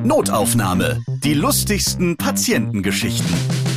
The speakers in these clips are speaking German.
Notaufnahme. Die lustigsten Patientengeschichten.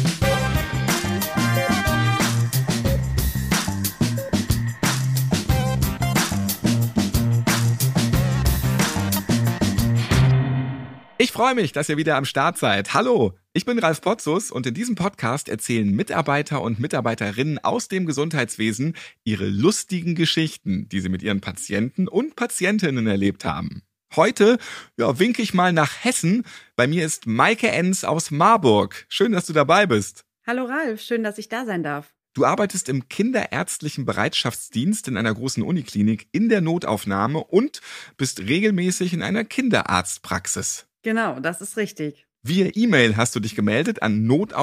Ich freue mich, dass ihr wieder am Start seid. Hallo, ich bin Ralf Potzus und in diesem Podcast erzählen Mitarbeiter und Mitarbeiterinnen aus dem Gesundheitswesen ihre lustigen Geschichten, die sie mit ihren Patienten und Patientinnen erlebt haben. Heute winke ich mal nach Hessen. Bei mir ist Maike Enz aus Marburg. Schön, dass du dabei bist. Hallo Ralf, schön, dass ich da sein darf. Du arbeitest im kinderärztlichen Bereitschaftsdienst in einer großen Uniklinik in der Notaufnahme und bist regelmäßig in einer Kinderarztpraxis. Genau, das ist richtig. Via E-Mail hast du dich gemeldet an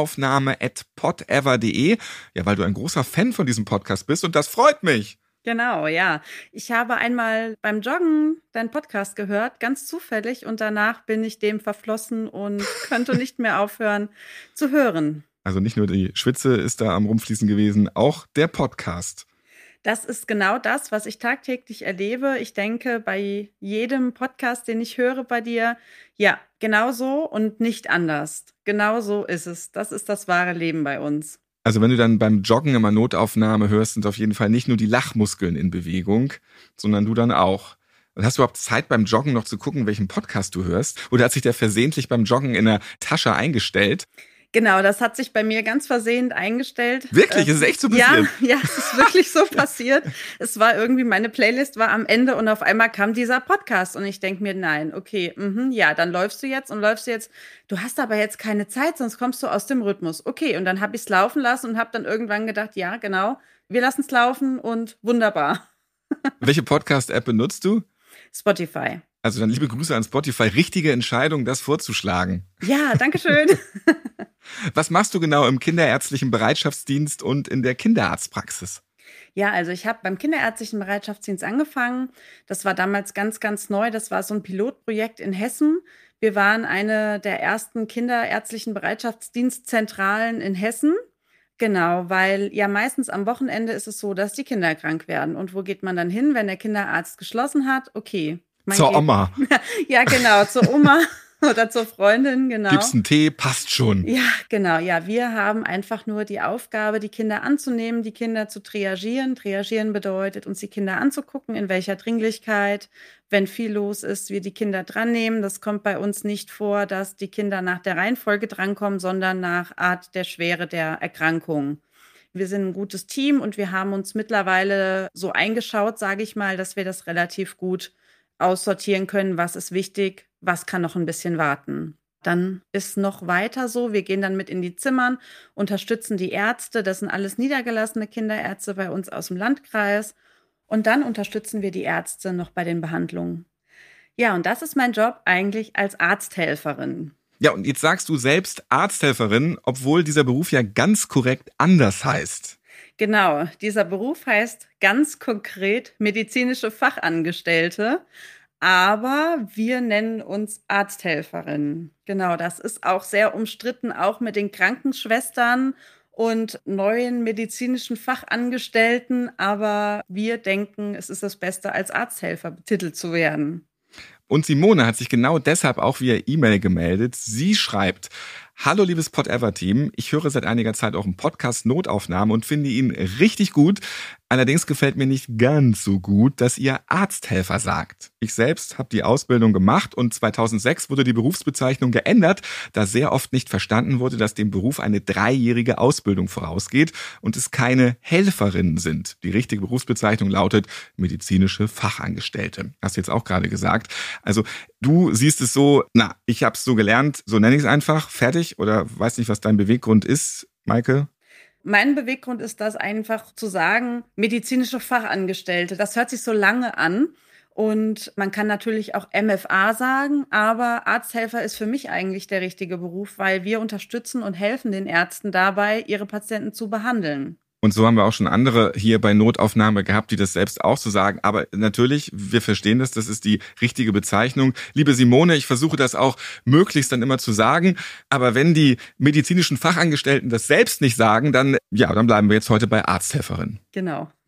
notaufnahme@podever.de, weil du ein großer Fan von diesem Podcast bist und das freut mich. Genau, ja. Ich habe einmal beim Joggen deinen Podcast gehört, ganz zufällig, und danach bin ich dem verflossen und konnte nicht mehr aufhören zu hören. Also nicht nur die Schwitze ist da am Rumfließen gewesen, auch der Podcast. Das ist genau das, was ich tagtäglich erlebe. Ich denke, bei jedem Podcast, den ich höre bei dir, ja, genau so und nicht anders. Genau so ist es. Das ist das wahre Leben bei uns. Also wenn du dann beim Joggen immer Notaufnahme hörst, sind auf jeden Fall nicht nur die Lachmuskeln in Bewegung, sondern du dann auch. Und hast du überhaupt Zeit beim Joggen noch zu gucken, welchen Podcast du hörst? Oder hat sich der versehentlich beim Joggen in der Tasche eingestellt? Genau, das hat sich bei mir ganz versehend eingestellt. Wirklich? Ist es echt so passiert? Ja, es ist wirklich so passiert. Es war irgendwie, meine Playlist war am Ende und auf einmal kam dieser Podcast und ich denke mir, nein, okay, dann läufst du jetzt. Du hast aber jetzt keine Zeit, sonst kommst du aus dem Rhythmus. Okay, und dann habe ich es laufen lassen und habe dann irgendwann gedacht, ja, genau, wir lassen es laufen und wunderbar. Welche Podcast-App benutzt du? Spotify. Also dann liebe Grüße an Spotify. Richtige Entscheidung, das vorzuschlagen. Ja, danke schön. Was machst du genau im kinderärztlichen Bereitschaftsdienst und in der Kinderarztpraxis? Ja, also ich habe beim kinderärztlichen Bereitschaftsdienst angefangen. Das war damals ganz, ganz neu. Das war so ein Pilotprojekt in Hessen. Wir waren eine der ersten kinderärztlichen Bereitschaftsdienstzentralen in Hessen. Genau, weil ja meistens am Wochenende ist es so, dass die Kinder krank werden. Und wo geht man dann hin, wenn der Kinderarzt geschlossen hat? Okay. Zur Oma. Ja, genau, zur Oma oder zur Freundin, genau. Gibt's einen Tee? Passt schon. Ja, genau. Ja, wir haben einfach nur die Aufgabe, die Kinder anzunehmen, die Kinder zu triagieren. Triagieren bedeutet, uns die Kinder anzugucken, in welcher Dringlichkeit, wenn viel los ist, wir die Kinder dran nehmen. Das kommt bei uns nicht vor, dass die Kinder nach der Reihenfolge drankommen, sondern nach Art der Schwere der Erkrankung. Wir sind ein gutes Team und wir haben uns mittlerweile so eingeschaut, sage ich mal, dass wir das relativ gut aussortieren können, was ist wichtig, was kann noch ein bisschen warten. Dann ist noch weiter so, wir gehen dann mit in die Zimmern, unterstützen die Ärzte, das sind alles niedergelassene Kinderärzte bei uns aus dem Landkreis, und dann unterstützen wir die Ärzte noch bei den Behandlungen. Ja, und das ist mein Job eigentlich als Arzthelferin. Ja, und jetzt sagst du selbst Arzthelferin, obwohl dieser Beruf ja ganz korrekt anders heißt. Genau, dieser Beruf heißt ganz konkret medizinische Fachangestellte, aber wir nennen uns Arzthelferinnen. Genau, das ist auch sehr umstritten, auch mit den Krankenschwestern und neuen medizinischen Fachangestellten, aber wir denken, es ist das Beste, als Arzthelfer betitelt zu werden. Und Simone hat sich genau deshalb auch via E-Mail gemeldet. Sie schreibt: Hallo liebes Podever-Team, ich höre seit einiger Zeit auch im Podcast Notaufnahme und finde ihn richtig gut. Allerdings gefällt mir nicht ganz so gut, dass ihr Arzthelfer sagt. Ich selbst habe die Ausbildung gemacht und 2006 wurde die Berufsbezeichnung geändert, da sehr oft nicht verstanden wurde, dass dem Beruf eine 3-jährige Ausbildung vorausgeht und es keine Helferinnen sind. Die richtige Berufsbezeichnung lautet medizinische Fachangestellte. Hast du jetzt auch gerade gesagt. Also du siehst es so, ich habe es so gelernt, so nenne ich es einfach, fertig, oder weiß nicht, was dein Beweggrund ist, Maike? Mein Beweggrund ist das einfach zu sagen, medizinische Fachangestellte. Das hört sich so lange an und man kann natürlich auch MFA sagen, aber Arzthelfer ist für mich eigentlich der richtige Beruf, weil wir unterstützen und helfen den Ärzten dabei, ihre Patienten zu behandeln. Und so haben wir auch schon andere hier bei Notaufnahme gehabt, die das selbst auch so sagen. Aber natürlich, wir verstehen das ist die richtige Bezeichnung. Liebe Simone, ich versuche das auch möglichst dann immer zu sagen. Aber wenn die medizinischen Fachangestellten das selbst nicht sagen, dann bleiben wir jetzt heute bei Arzthelferin. Genau.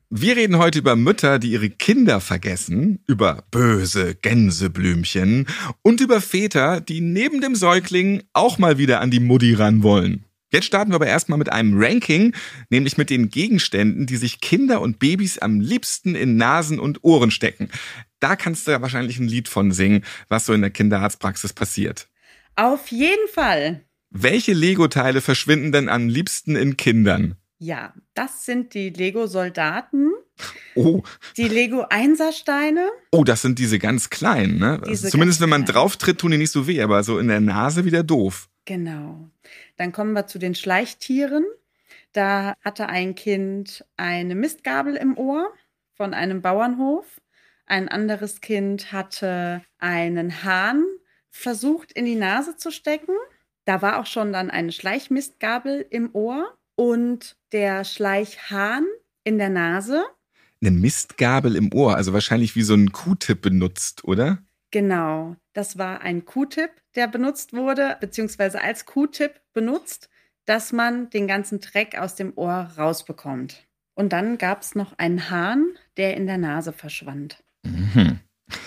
Wir reden heute über Mütter, die ihre Kinder vergessen, über böse Gänseblümchen und über Väter, die neben dem Säugling auch mal wieder an die Mutti ran wollen. Jetzt starten wir aber erstmal mit einem Ranking, nämlich mit den Gegenständen, die sich Kinder und Babys am liebsten in Nasen und Ohren stecken. Da kannst du ja wahrscheinlich ein Lied von singen, was so in der Kinderarztpraxis passiert. Auf jeden Fall. Welche Lego-Teile verschwinden denn am liebsten in Kindern? Ja, das sind die Lego-Soldaten, Oh, die Lego-Einsersteine. das sind diese ganz kleinen, ne? Diese Zumindest ganz wenn man kleinen. drauf tritt, tun die nicht so weh, aber so in der Nase wieder doof. Genau. Dann kommen wir zu den Schleichtieren. Da hatte ein Kind eine Mistgabel im Ohr von einem Bauernhof. Ein anderes Kind hatte einen Hahn versucht in die Nase zu stecken. Da war auch schon dann eine Schleichmistgabel im Ohr und der Schleichhahn in der Nase. Eine Mistgabel im Ohr, also wahrscheinlich wie so ein Q-Tip benutzt, oder? Genau, das war ein Q-Tip, der benutzt wurde, beziehungsweise als Q-Tip benutzt, dass man den ganzen Dreck aus dem Ohr rausbekommt. Und dann gab es noch einen Hahn, der in der Nase verschwand. Mhm.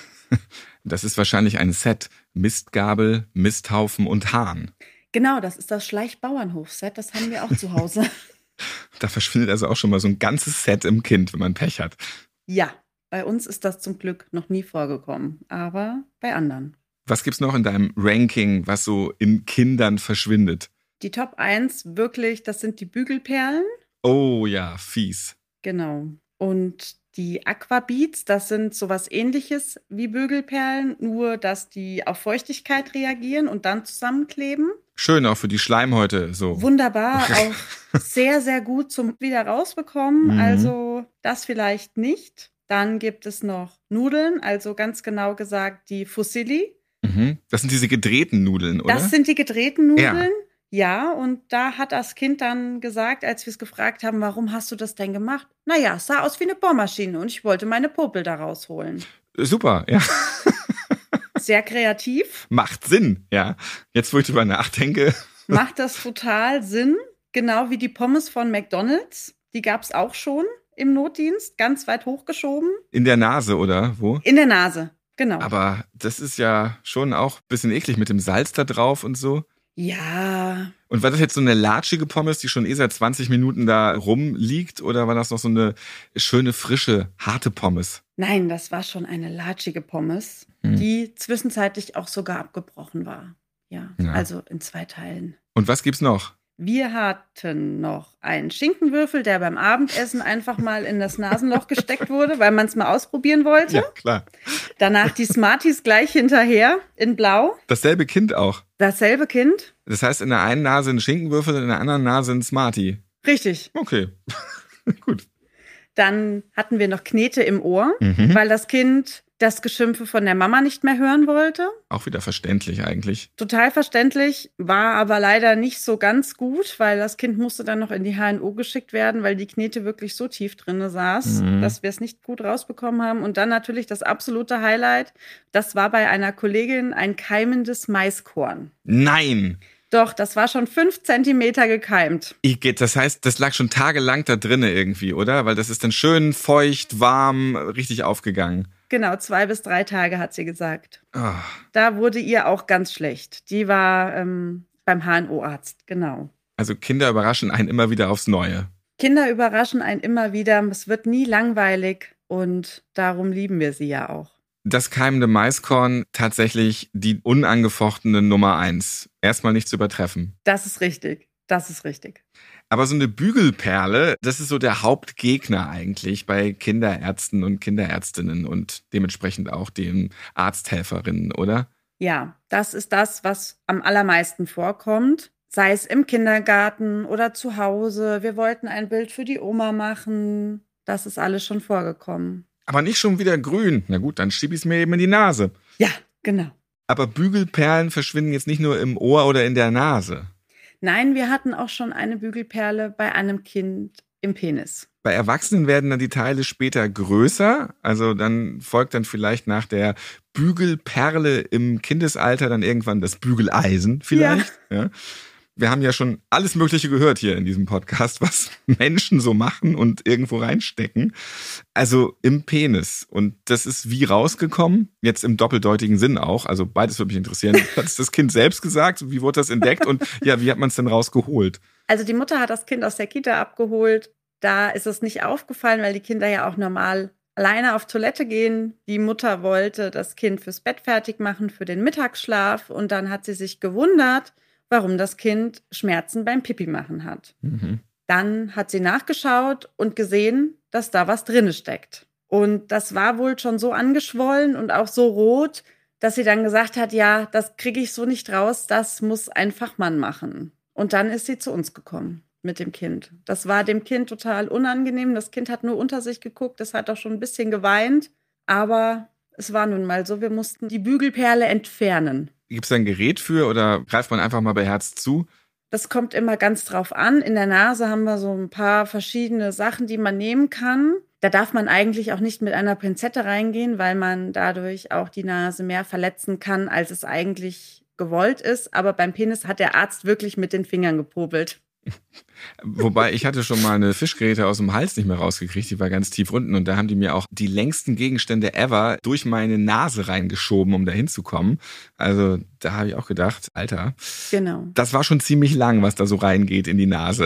Das ist wahrscheinlich ein Set. Mistgabel, Misthaufen und Hahn. Genau, das ist das Schleichbauernhof-Set, das haben wir auch zu Hause. Da verschwindet also auch schon mal so ein ganzes Set im Kind, wenn man Pech hat. Ja, bei uns ist das zum Glück noch nie vorgekommen, aber bei anderen. Was gibt's noch in deinem Ranking, was so in Kindern verschwindet? Die Top 1 wirklich, das sind die Bügelperlen. Oh ja, fies. Genau. Und die Aquabeads, das sind sowas Ähnliches wie Bügelperlen, nur dass die auf Feuchtigkeit reagieren und dann zusammenkleben. Schön auch für die Schleimhäute so. Wunderbar, auch sehr, sehr gut zum wieder rausbekommen. Mhm. Also das vielleicht nicht. Dann gibt es noch Nudeln, also ganz genau gesagt die Fusilli. Mhm. Das sind diese gedrehten Nudeln, oder? Das sind die gedrehten Nudeln. Ja, und da hat das Kind dann gesagt, als wir es gefragt haben, warum hast du das denn gemacht? Naja, es sah aus wie eine Bohrmaschine und ich wollte meine Popel da rausholen. Super, ja. Sehr kreativ. Macht Sinn, ja. Jetzt, wo ich drüber nachdenke. Macht das total Sinn. Genau wie die Pommes von McDonald's. Die gab es auch schon im Notdienst, ganz weit hochgeschoben. In der Nase, oder wo? In der Nase, genau. Aber das ist ja schon auch ein bisschen eklig mit dem Salz da drauf und so. Ja, Und war das jetzt so eine latschige Pommes, die schon seit 20 Minuten da rumliegt? Oder war das noch so eine schöne, frische, harte Pommes? nein, das war schon eine latschige Pommes, die zwischenzeitlich auch sogar abgebrochen war. Ja, Ja. also in 2 Teilen. Und was gibt's noch? Wir hatten noch einen Schinkenwürfel, der beim Abendessen einfach mal in das Nasenloch gesteckt wurde, weil man es mal ausprobieren wollte. Ja, klar. Danach die Smarties gleich hinterher in Blau. Dasselbe Kind auch. Dasselbe Kind. Das heißt, in der einen Nase ein Schinkenwürfel, in der anderen Nase ein Smartie. Richtig. Okay. Gut. Dann hatten wir noch Knete im Ohr, Mhm. weil das Kind das Geschimpfe von der Mama nicht mehr hören wollte. Auch wieder verständlich eigentlich. Total verständlich, war aber leider nicht so ganz gut, weil das Kind musste dann noch in die HNO geschickt werden, weil die Knete wirklich so tief drinne saß, dass wir es nicht gut rausbekommen haben. Und dann natürlich das absolute Highlight, das war bei einer Kollegin ein keimendes Maiskorn. Nein! Doch, das war schon 5 Zentimeter gekeimt. Das heißt, das lag schon tagelang da drinne irgendwie, oder? Weil das ist dann schön feucht, warm, richtig aufgegangen. Genau, 2 bis 3 Tage, hat sie gesagt. Ah. Da wurde ihr auch ganz schlecht. Die war beim HNO-Arzt, genau. Also Kinder überraschen einen immer wieder aufs Neue. Kinder überraschen einen immer wieder. Es wird nie langweilig und darum lieben wir sie ja auch. Das keimende Maiskorn tatsächlich die unangefochtene Nummer 1. Erstmal nicht zu übertreffen. Das ist richtig. Das ist richtig. Aber so eine Bügelperle, das ist so der Hauptgegner eigentlich bei Kinderärzten und Kinderärztinnen und dementsprechend auch den Arzthelferinnen, oder? Ja, das ist das, was am allermeisten vorkommt. Sei es im Kindergarten oder zu Hause. Wir wollten ein Bild für die Oma machen. Das ist alles schon vorgekommen. Aber nicht schon wieder grün. Na gut, dann schieb ich's mir eben in die Nase. Ja, genau. Aber Bügelperlen verschwinden jetzt nicht nur im Ohr oder in der Nase. Nein, wir hatten auch schon eine Bügelperle bei einem Kind im Penis. Bei Erwachsenen werden dann die Teile später größer. Also dann folgt dann vielleicht nach der Bügelperle im Kindesalter dann irgendwann das Bügeleisen vielleicht. Ja. Wir haben ja schon alles Mögliche gehört hier in diesem Podcast, was Menschen so machen und irgendwo reinstecken. Also im Penis. Und das ist wie rausgekommen? Jetzt im doppeldeutigen Sinn auch. Also beides würde mich interessieren. Hat es das Kind selbst gesagt? Wie wurde das entdeckt? Und ja, wie hat man es denn rausgeholt? Also die Mutter hat das Kind aus der Kita abgeholt. Da ist es nicht aufgefallen, weil die Kinder ja auch normal alleine auf Toilette gehen. Die Mutter wollte das Kind fürs Bett fertig machen, für den Mittagsschlaf. Und dann hat sie sich gewundert, warum das Kind Schmerzen beim Pipi machen hat. Mhm. Dann hat sie nachgeschaut und gesehen, dass da was drinne steckt. Und das war wohl schon so angeschwollen und auch so rot, dass sie dann gesagt hat, ja, das kriege ich so nicht raus, das muss ein Fachmann machen. Und dann ist sie zu uns gekommen mit dem Kind. Das war dem Kind total unangenehm. Das Kind hat nur unter sich geguckt, es hat auch schon ein bisschen geweint. Aber es war nun mal so, wir mussten die Bügelperle entfernen. Gibt es da ein Gerät für oder greift man einfach mal beherzt zu? Das kommt immer ganz drauf an. In der Nase haben wir so ein paar verschiedene Sachen, die man nehmen kann. Da darf man eigentlich auch nicht mit einer Pinzette reingehen, weil man dadurch auch die Nase mehr verletzen kann, als es eigentlich gewollt ist. Aber beim Penis hat der Arzt wirklich mit den Fingern gepobelt. Wobei, ich hatte schon mal eine Fischgräte aus dem Hals nicht mehr rausgekriegt, die war ganz tief unten und da haben die mir auch die längsten Gegenstände ever durch meine Nase reingeschoben, um da hinzukommen. Also da habe ich auch gedacht, Alter, genau. Das war schon ziemlich lang, was da so reingeht in die Nase.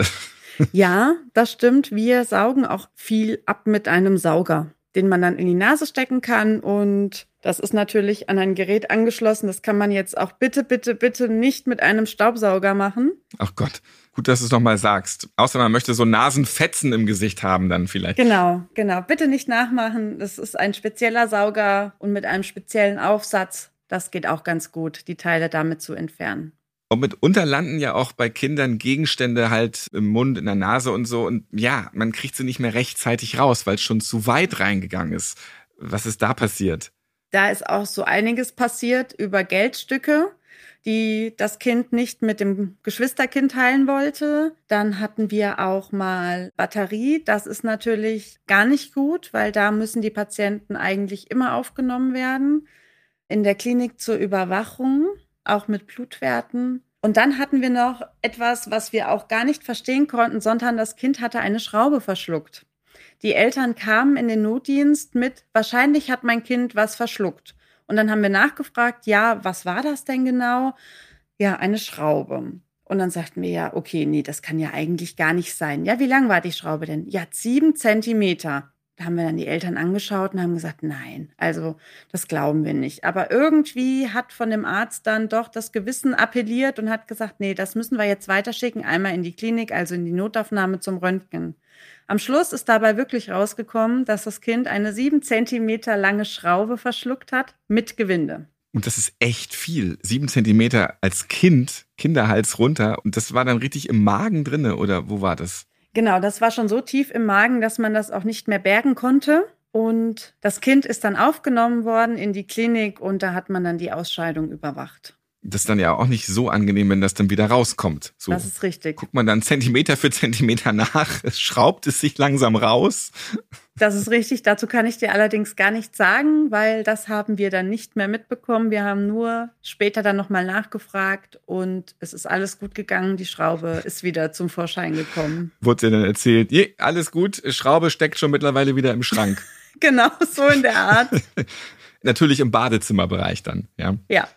Ja, das stimmt. Wir saugen auch viel ab mit einem Sauger, den man dann in die Nase stecken kann und das ist natürlich an ein Gerät angeschlossen. Das kann man jetzt auch bitte nicht mit einem Staubsauger machen. Ach Gott, gut, dass du es nochmal sagst. Außer man möchte so Nasenfetzen im Gesicht haben dann vielleicht. Genau. Bitte nicht nachmachen. Das ist ein spezieller Sauger und mit einem speziellen Aufsatz. Das geht auch ganz gut, die Teile damit zu entfernen. Und mitunter landen ja auch bei Kindern Gegenstände halt im Mund, in der Nase und so. Und ja, man kriegt sie nicht mehr rechtzeitig raus, weil es schon zu weit reingegangen ist. Was ist da passiert? Da ist auch so einiges passiert über Geldstücke, die das Kind nicht mit dem Geschwisterkind teilen wollte. Dann hatten wir auch mal Batterie. Das ist natürlich gar nicht gut, weil da müssen die Patienten eigentlich immer aufgenommen werden. In der Klinik zur Überwachung, auch mit Blutwerten. Und dann hatten wir noch etwas, was wir auch gar nicht verstehen konnten, sondern das Kind hatte eine Schraube verschluckt. Die Eltern kamen in den Notdienst mit, wahrscheinlich hat mein Kind was verschluckt. Und dann haben wir nachgefragt, ja, was war das denn genau? Ja, eine Schraube. Und dann sagten wir, ja, okay, nee, das kann ja eigentlich gar nicht sein. Ja, wie lang war die Schraube denn? Ja, 7 Zentimeter. Da haben wir dann die Eltern angeschaut und haben gesagt, nein, also das glauben wir nicht. Aber irgendwie hat von dem Arzt dann doch das Gewissen appelliert und hat gesagt, nee, das müssen wir jetzt weiterschicken, einmal in die Klinik, also in die Notaufnahme zum Röntgen. Am Schluss ist dabei wirklich rausgekommen, dass das Kind eine 7 Zentimeter lange Schraube verschluckt hat mit Gewinde. Und das ist echt viel. 7 Zentimeter als Kind, Kinderhals runter. Und das war dann richtig im Magen drinne, oder wo war das? Genau, das war schon so tief im Magen, dass man das auch nicht mehr bergen konnte. Und das Kind ist dann aufgenommen worden in die Klinik und da hat man dann die Ausscheidung überwacht. Das ist dann ja auch nicht so angenehm, wenn das dann wieder rauskommt. So, das ist richtig. Guckt man dann Zentimeter für Zentimeter nach, es schraubt es sich langsam raus. Das ist richtig, dazu kann ich dir allerdings gar nichts sagen, weil das haben wir dann nicht mehr mitbekommen. Wir haben nur später dann nochmal nachgefragt und es ist alles gut gegangen. Die Schraube ist wieder zum Vorschein gekommen. Wurde dir dann erzählt, alles gut, Schraube steckt schon mittlerweile wieder im Schrank. Genau, so in der Art. Natürlich im Badezimmerbereich dann, ja. Ja.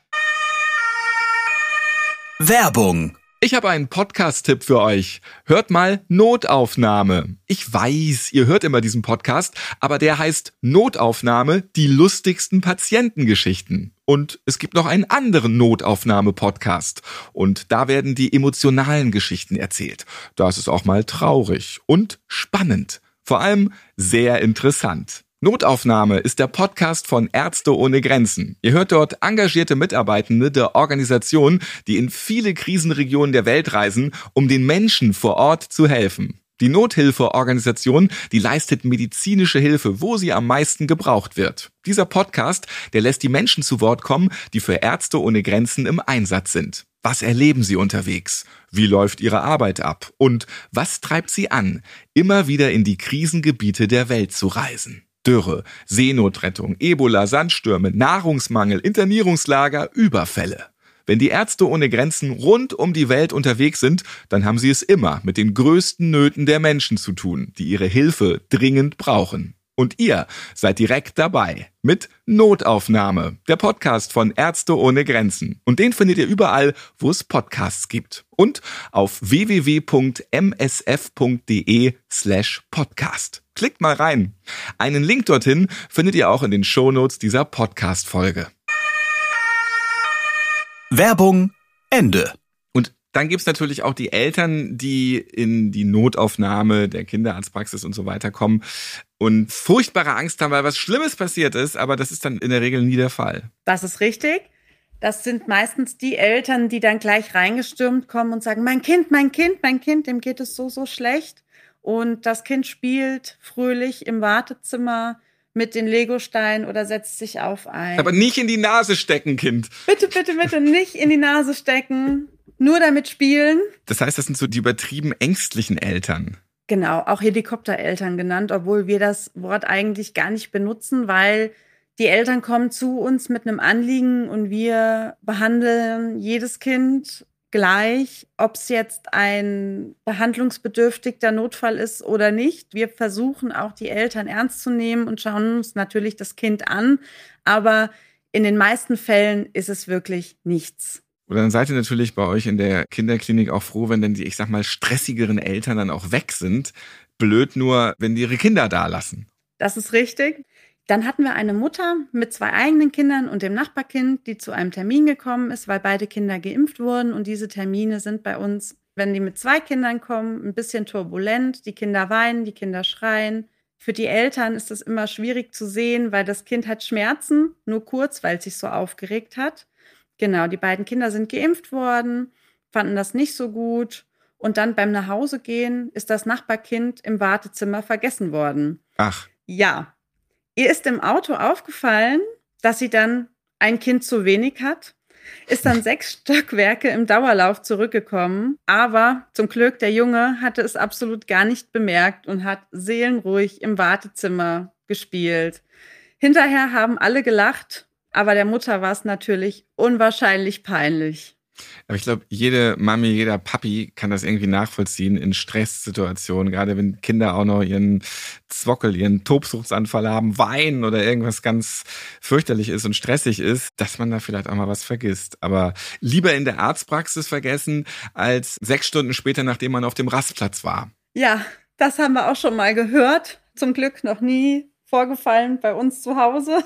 Werbung. Ich habe einen Podcast-Tipp für euch. Hört mal Notaufnahme. Ich weiß, ihr hört immer diesen Podcast, aber der heißt Notaufnahme, die lustigsten Patientengeschichten. Und es gibt noch einen anderen Notaufnahme-Podcast. Und da werden die emotionalen Geschichten erzählt. Da ist es auch mal traurig und spannend. Vor allem sehr interessant. Notaufnahme ist der Podcast von Ärzte ohne Grenzen. Ihr hört dort engagierte Mitarbeitende der Organisation, die in viele Krisenregionen der Welt reisen, um den Menschen vor Ort zu helfen. Die Nothilfeorganisation, die leistet medizinische Hilfe, wo sie am meisten gebraucht wird. Dieser Podcast, der lässt die Menschen zu Wort kommen, die für Ärzte ohne Grenzen im Einsatz sind. Was erleben sie unterwegs? Wie läuft ihre Arbeit ab? Und was treibt sie an, immer wieder in die Krisengebiete der Welt zu reisen? Dürre, Seenotrettung, Ebola, Sandstürme, Nahrungsmangel, Internierungslager, Überfälle. Wenn die Ärzte ohne Grenzen rund um die Welt unterwegs sind, dann haben sie es immer mit den größten Nöten der Menschen zu tun, die ihre Hilfe dringend brauchen. Und ihr seid direkt dabei mit Notaufnahme, der Podcast von Ärzte ohne Grenzen. Und den findet ihr überall, wo es Podcasts gibt. Und auf www.msf.de/podcast. Klickt mal rein. Einen Link dorthin findet ihr auch in den Shownotes dieser Podcast-Folge. Werbung Ende. Und dann gibt's natürlich auch die Eltern, die in die Notaufnahme der Kinderarztpraxis und so weiter kommen und furchtbare Angst haben, weil was Schlimmes passiert ist, aber das ist dann in der Regel nie der Fall. Das ist richtig. Das sind meistens die Eltern, die dann gleich reingestürmt kommen und sagen, mein Kind, dem geht es so schlecht. Und das Kind spielt fröhlich im Wartezimmer mit den Legosteinen oder setzt sich auf ein. Aber nicht in die Nase stecken, Kind. Bitte nicht in die Nase stecken, nur damit spielen. Das heißt, das sind so die übertrieben ängstlichen Eltern. Genau, auch Helikoptereltern genannt, obwohl wir das Wort eigentlich gar nicht benutzen, weil die Eltern kommen zu uns mit einem Anliegen und wir behandeln jedes Kind gleich, ob es jetzt ein behandlungsbedürftiger Notfall ist oder nicht. Wir versuchen auch die Eltern ernst zu nehmen und schauen uns natürlich das Kind an, aber in den meisten Fällen ist es wirklich nichts. Oder dann seid ihr natürlich bei euch in der Kinderklinik auch froh, wenn dann die, ich sag mal, stressigeren Eltern dann auch weg sind. Blöd nur, wenn die ihre Kinder da lassen. Das ist richtig. Dann hatten wir eine Mutter mit 2 eigenen Kindern und dem Nachbarkind, die zu einem Termin gekommen ist, weil beide Kinder geimpft wurden. Und diese Termine sind bei uns, wenn die mit 2 Kindern kommen, ein bisschen turbulent. Die Kinder weinen, die Kinder schreien. Für die Eltern ist das immer schwierig zu sehen, weil das Kind hat Schmerzen, nur kurz, weil es sich so aufgeregt hat. Genau, die beiden Kinder sind geimpft worden, fanden das nicht so gut. Und dann beim Nachhausegehen ist das Nachbarkind im Wartezimmer vergessen worden. Ach. Ja. Ihr ist im Auto aufgefallen, dass sie dann ein Kind zu wenig hat, ist dann 6 Stockwerke im Dauerlauf zurückgekommen. Aber zum Glück, der Junge hatte es absolut gar nicht bemerkt und hat seelenruhig im Wartezimmer gespielt. Hinterher haben alle gelacht. Aber der Mutter war es natürlich unwahrscheinlich peinlich. Aber ich glaube, jede Mami, jeder Papi kann das irgendwie nachvollziehen in Stresssituationen, gerade wenn Kinder auch noch ihren Zwockel, ihren Tobsuchtsanfall haben, weinen oder irgendwas ganz fürchterlich ist und stressig ist, dass man da vielleicht auch mal was vergisst. Aber lieber in der Arztpraxis vergessen, als 6 Stunden später, nachdem man auf dem Rastplatz war. Ja, das haben wir auch schon mal gehört. Zum Glück noch nie vorgefallen bei uns zu Hause.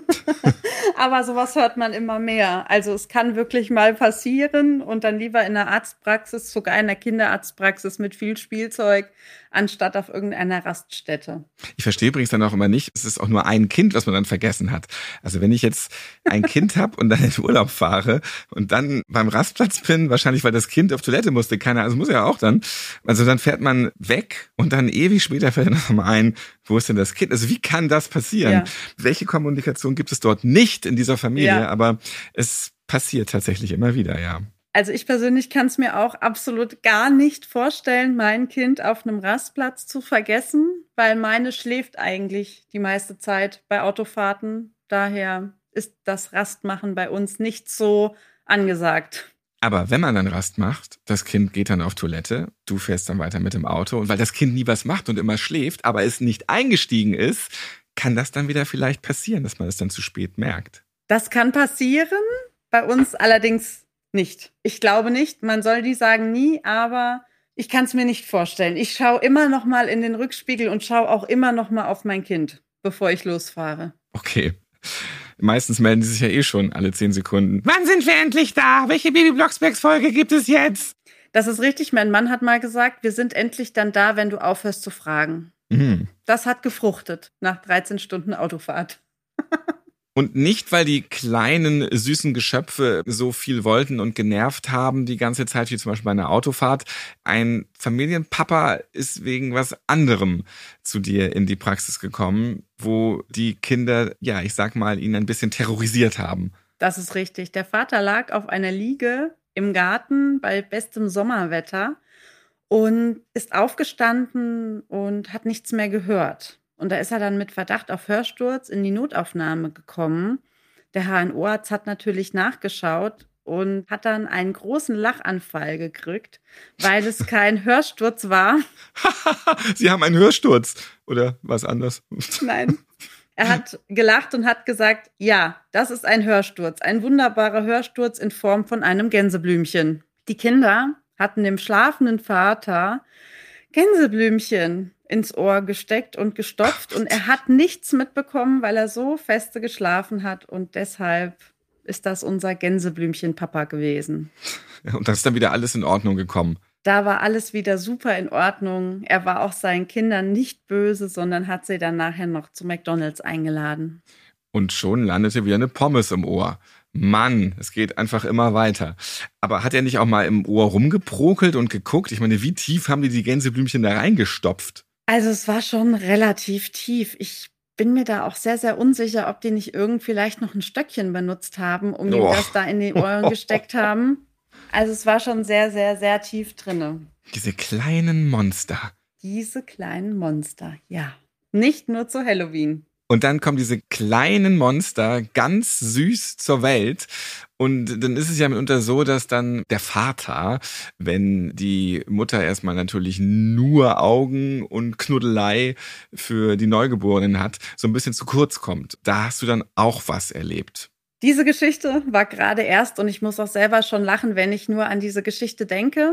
Aber sowas hört man immer mehr. Also es kann wirklich mal passieren und dann lieber in einer Arztpraxis, sogar in einer Kinderarztpraxis mit viel Spielzeug, anstatt auf irgendeiner Raststätte. Ich verstehe übrigens dann auch immer nicht, es ist auch nur ein Kind, was man dann vergessen hat. Also wenn ich jetzt ein Kind habe und dann in den Urlaub fahre und dann beim Rastplatz bin, wahrscheinlich weil das Kind auf Toilette musste, keiner, also muss ja auch dann, also dann fährt man weg und dann ewig später fällt noch mal ein, wo ist denn das Kind? Also wie kann das passieren? Ja. Welche Kommunikation gibt es dort nicht in dieser Familie? Ja. Aber es passiert tatsächlich immer wieder, ja. Also ich persönlich kann es mir auch absolut gar nicht vorstellen, mein Kind auf einem Rastplatz zu vergessen, weil meine schläft eigentlich die meiste Zeit bei Autofahrten. Daher ist das Rastmachen bei uns nicht so angesagt. Aber wenn man dann Rast macht, das Kind geht dann auf Toilette, du fährst dann weiter mit dem Auto und weil das Kind nie was macht und immer schläft, aber es nicht eingestiegen ist, kann das dann wieder vielleicht passieren, dass man es dann zu spät merkt. Das kann passieren, bei uns allerdings nicht. Ich glaube nicht, man soll die sagen nie, aber ich kann es mir nicht vorstellen. Ich schaue immer noch mal in den Rückspiegel und schaue auch immer noch mal auf mein Kind, bevor ich losfahre. Okay. Meistens melden die sich ja eh schon alle 10 Sekunden. Wann sind wir endlich da? Welche Bibi Blocksberg-Folge gibt es jetzt? Das ist richtig. Mein Mann hat mal gesagt, wir sind endlich dann da, wenn du aufhörst zu fragen. Mhm. Das hat gefruchtet nach 13 Stunden Autofahrt. Und nicht, weil die kleinen, süßen Geschöpfe so viel wollten und genervt haben die ganze Zeit, wie zum Beispiel bei einer Autofahrt. Ein Familienpapa ist wegen was anderem zu dir in die Praxis gekommen, wo die Kinder, ja, ich sag mal, ihn ein bisschen terrorisiert haben. Das ist richtig. Der Vater lag auf einer Liege im Garten bei bestem Sommerwetter und ist aufgestanden und hat nichts mehr gehört. Und da ist er dann mit Verdacht auf Hörsturz in die Notaufnahme gekommen. Der HNO-Arzt hat natürlich nachgeschaut und hat dann einen großen Lachanfall gekriegt, weil es kein Hörsturz war. Sie haben einen Hörsturz. Oder was anders? Nein. Er hat gelacht und hat gesagt, ja, das ist ein Hörsturz, ein wunderbarer Hörsturz in Form von einem Gänseblümchen. Die Kinder hatten dem schlafenden Vater Gänseblümchen ins Ohr gesteckt und gestopft und er hat nichts mitbekommen, weil er so feste geschlafen hat und deshalb ist das unser Gänseblümchen-Papa gewesen. Und das ist dann wieder alles in Ordnung gekommen. Da war alles wieder super in Ordnung. Er war auch seinen Kindern nicht böse, sondern hat sie dann nachher noch zu McDonald's eingeladen. Und schon landete wieder eine Pommes im Ohr. Mann, es geht einfach immer weiter. Aber hat er nicht auch mal im Ohr rumgeprokelt und geguckt? Ich meine, wie tief haben die Gänseblümchen da reingestopft? Also es war schon relativ tief. Ich bin mir da auch sehr, sehr unsicher, ob die nicht vielleicht noch ein Stöckchen benutzt haben, um ihm das da in die Ohren gesteckt haben. Also es war schon sehr, sehr, sehr tief drinne. Diese kleinen Monster. Diese kleinen Monster, ja. Nicht nur zu Halloween. Und dann kommen diese kleinen Monster ganz süß zur Welt. Und dann ist es ja mitunter so, dass dann der Vater, wenn die Mutter erstmal natürlich nur Augen und Knuddelei für die Neugeborenen hat, so ein bisschen zu kurz kommt. Da hast du dann auch was erlebt. Diese Geschichte war gerade erst und ich muss auch selber schon lachen, wenn ich nur an diese Geschichte denke.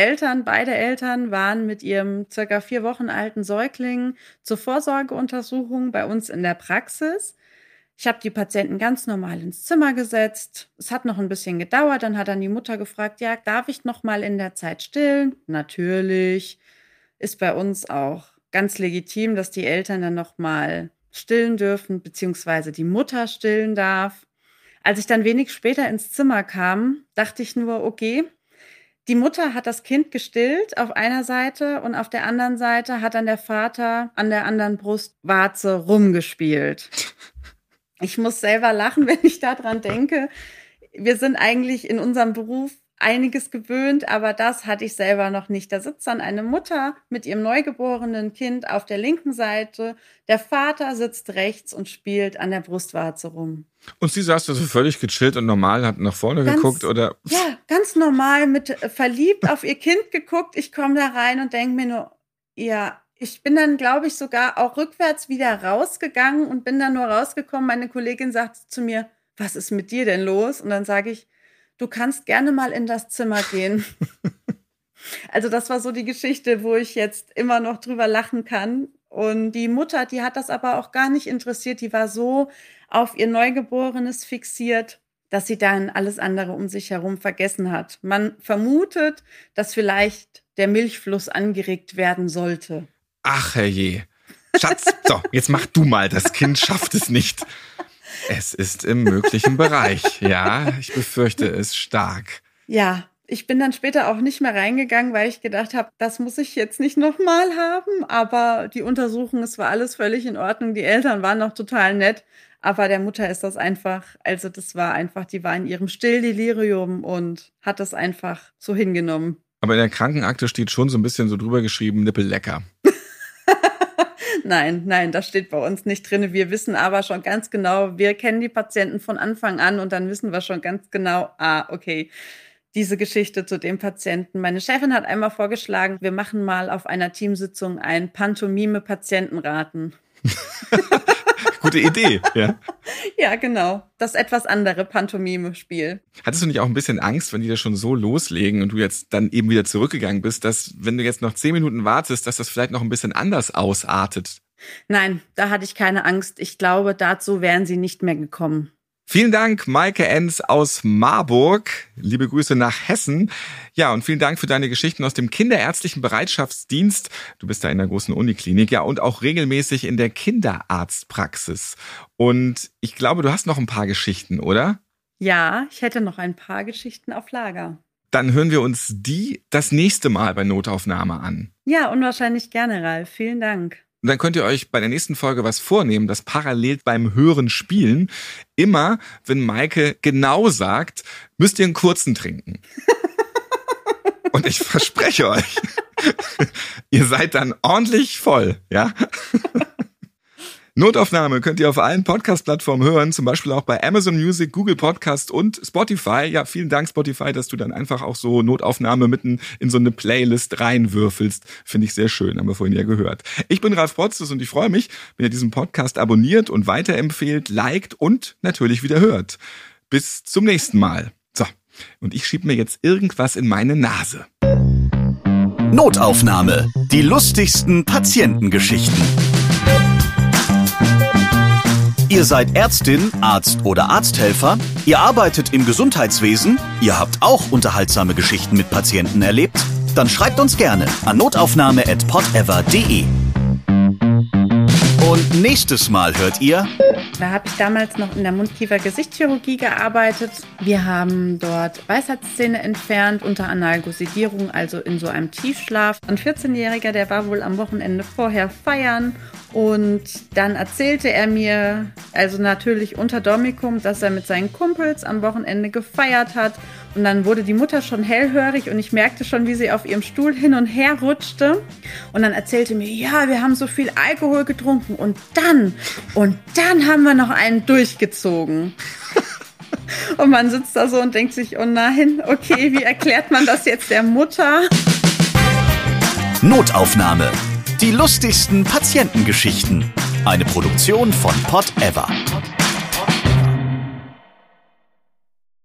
Beide Eltern waren mit ihrem circa 4 Wochen alten Säugling zur Vorsorgeuntersuchung bei uns in der Praxis. Ich habe die Patienten ganz normal ins Zimmer gesetzt. Es hat noch ein bisschen gedauert, dann hat dann die Mutter gefragt, ja, darf ich noch mal in der Zeit stillen? Natürlich. Ist bei uns auch ganz legitim, dass die Eltern dann noch mal stillen dürfen, beziehungsweise die Mutter stillen darf. Als ich dann wenig später ins Zimmer kam, dachte ich nur, okay, die Mutter hat das Kind gestillt auf einer Seite und auf der anderen Seite hat dann der Vater an der anderen Brustwarze rumgespielt. Ich muss selber lachen, wenn ich daran denke. Wir sind eigentlich in unserem Beruf einiges gewöhnt, aber das hatte ich selber noch nicht. Da sitzt dann eine Mutter mit ihrem neugeborenen Kind auf der linken Seite. Der Vater sitzt rechts und spielt an der Brustwarze rum. Und sie saß da so völlig gechillt und normal, hat nach vorne geguckt, oder? Ja, ganz normal, mit verliebt auf ihr Kind geguckt. Ich komme da rein und denke mir nur, ja, ich bin dann, glaube ich, sogar auch rückwärts wieder rausgegangen und bin dann nur rausgekommen. Meine Kollegin sagt zu mir, was ist mit dir denn los? Und dann sage ich, du kannst gerne mal in das Zimmer gehen. Also das war so die Geschichte, wo ich jetzt immer noch drüber lachen kann. Und die Mutter, die hat das aber auch gar nicht interessiert. Die war so auf ihr Neugeborenes fixiert, dass sie dann alles andere um sich herum vergessen hat. Man vermutet, dass vielleicht der Milchfluss angeregt werden sollte. Ach, herrje. Schatz, so, jetzt mach du mal. Das Kind schafft es nicht. Es ist im möglichen Bereich. Ja, ich befürchte es stark. Ja, ich bin dann später auch nicht mehr reingegangen, weil ich gedacht habe, das muss ich jetzt nicht nochmal haben. Aber die Untersuchung, es war alles völlig in Ordnung. Die Eltern waren noch total nett. Aber der Mutter ist das einfach, also das war einfach, die war in ihrem Stilldelirium und hat das einfach so hingenommen. Aber in der Krankenakte steht schon so ein bisschen so drüber geschrieben, Nippellecker. Nein, das steht bei uns nicht drin. Wir wissen aber schon ganz genau, wir kennen die Patienten von Anfang an und dann wissen wir schon ganz genau, okay, diese Geschichte zu dem Patienten. Meine Chefin hat einmal vorgeschlagen, wir machen mal auf einer Teamsitzung ein Pantomime-Patientenraten. Gute Idee, ja. Ja, genau. Das etwas andere Pantomime-Spiel. Hattest du nicht auch ein bisschen Angst, wenn die das schon so loslegen und du jetzt dann eben wieder zurückgegangen bist, dass, wenn du jetzt noch 10 Minuten wartest, dass das vielleicht noch ein bisschen anders ausartet? Nein, da hatte ich keine Angst. Ich glaube, dazu wären sie nicht mehr gekommen. Vielen Dank, Maike Enz aus Marburg. Liebe Grüße nach Hessen. Ja, und vielen Dank für deine Geschichten aus dem Kinderärztlichen Bereitschaftsdienst. Du bist da in der großen Uniklinik, ja, und auch regelmäßig in der Kinderarztpraxis. Und ich glaube, du hast noch ein paar Geschichten, oder? Ja, ich hätte noch ein paar Geschichten auf Lager. Dann hören wir uns die das nächste Mal bei Notaufnahme an. Ja, unwahrscheinlich gerne, Ralf. Vielen Dank. Und dann könnt ihr euch bei der nächsten Folge was vornehmen, das parallel beim Hören spielen. Immer, wenn Maike genau sagt, müsst ihr einen kurzen trinken. Und ich verspreche euch, ihr seid dann ordentlich voll, ja? Notaufnahme könnt ihr auf allen Podcast-Plattformen hören, zum Beispiel auch bei Amazon Music, Google Podcast und Spotify. Ja, vielen Dank Spotify, dass du dann einfach auch so Notaufnahme mitten in so eine Playlist reinwürfelst. Finde ich sehr schön, haben wir vorhin ja gehört. Ich bin Ralf Potzus und ich freue mich, wenn ihr diesen Podcast abonniert und weiterempfehlt, liked und natürlich wieder hört. Bis zum nächsten Mal. So, und ich schiebe mir jetzt irgendwas in meine Nase. Notaufnahme. Die lustigsten Patientengeschichten. Ihr seid Ärztin, Arzt oder Arzthelfer, ihr arbeitet im Gesundheitswesen, ihr habt auch unterhaltsame Geschichten mit Patienten erlebt? Dann schreibt uns gerne an notaufnahme@podever.de. Und nächstes Mal hört ihr... Da habe ich damals noch in der Mundkiefer-Gesichtschirurgie gearbeitet. Wir haben dort Weisheitszähne entfernt unter Analgosidierung, also in so einem Tiefschlaf. Ein 14-Jähriger, der war wohl am Wochenende vorher feiern und dann erzählte er mir, also natürlich unter Dormicum, dass er mit seinen Kumpels am Wochenende gefeiert hat. Und dann wurde die Mutter schon hellhörig und ich merkte schon, wie sie auf ihrem Stuhl hin und her rutschte. Und dann erzählte mir, ja, wir haben so viel Alkohol getrunken und dann haben wir noch einen durchgezogen. Und man sitzt da so und denkt sich, oh nein, okay, wie erklärt man das jetzt der Mutter? Notaufnahme. Die lustigsten Patientengeschichten. Eine Produktion von PodEver.